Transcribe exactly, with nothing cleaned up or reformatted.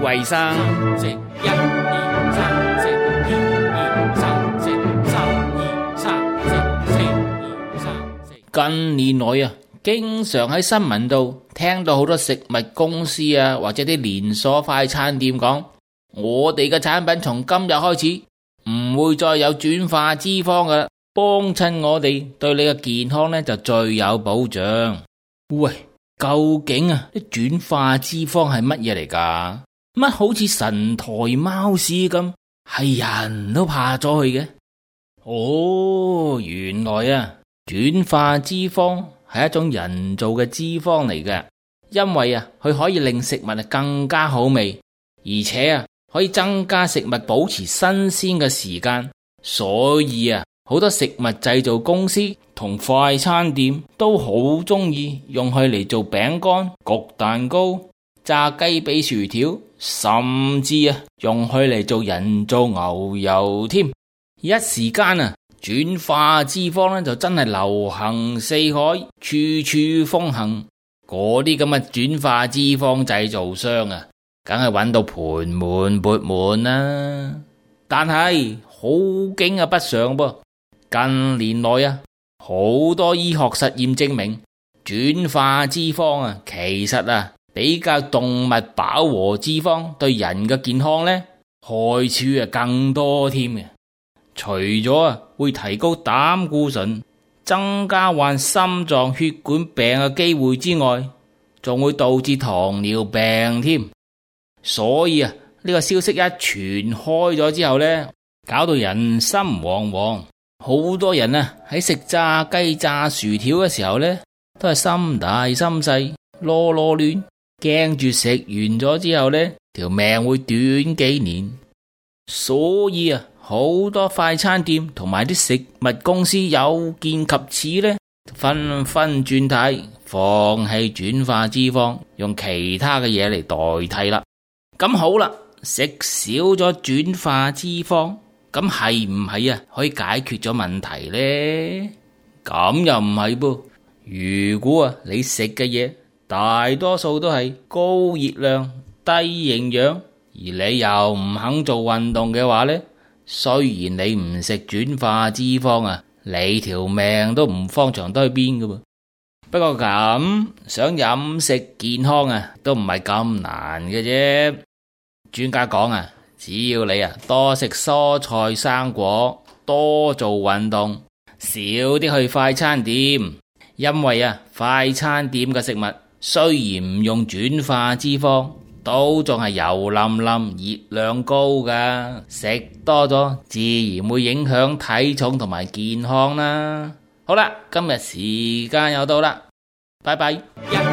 衛生。 食一二三，食二二三，食三二三，食四二三四。 近年來啊，經常喺新聞度聽到好多食物公司啊，或者啲連鎖快餐店講，我哋嘅產品從今日開始唔會再有轉化脂肪噶啦，幫襯我哋對你嘅健康呢就最有保障。喂，究竟啊啲轉化脂肪係乜嘢嚟噶？乜好似神台貓屎咁，係人都怕咗去嘅？哦，原來啊轉化脂肪係一種人造嘅脂肪嚟嘅，因為啊佢可以令食物更加好味，而且啊可以增加食物保持新鮮嘅時間，所以啊好多食物製造公司同快餐店都好中意用佢嚟做餅乾、焗蛋糕、炸雞髀、薯條，甚至啊用佢嚟做人造牛油添。一時間啊轉化脂肪呢就真係流行四海，處處風行。嗰啲咁嘅轉化脂肪製造商啊，梗係揾到盆滿缽滿啦。但係好景啊不常噃，近年來啊好多醫學實驗證明，轉化脂肪啊其實啊比較動物飽和脂肪對人嘅健康呢害處啊更多添嘅。除咗啊會提高膽固醇，增加患心臟血管病嘅機會之外，仲會導致糖尿病添。所以啊呢個消息一傳開咗之後呢，搞到人心惶惶，好多人啊喺食炸雞炸薯條嘅時候呢，都係心大心細，囉囉攣，驚住食完咗之後呢條命會短幾年。所以啊好多快餐店同埋啲食物公司有見及此呢，紛紛轉態，放棄轉化脂肪，用其他嘅嘢嚟代替啦。咁好啦，食少咗轉化脂肪，咁係唔係啊可以解決咗問題呢？咁又唔係噃。如果啊你食嘅嘢大多數都係高熱量、低營養，而你又唔肯做運動嘅話呢，雖然你唔食轉化脂肪啊，你條命都唔方長得去邊噶噃。不過咁想飲食健康啊，都唔係咁難嘅啫。專家講啊，只要你啊多食蔬菜生果，多做運動，少啲去快餐店，因為啊快餐店嘅食物雖然唔用轉化脂肪，都仲係油淋淋、熱量高噶，食多咗自然會影響體重同埋健康啦。好啦，今日時間又到啦，拜拜。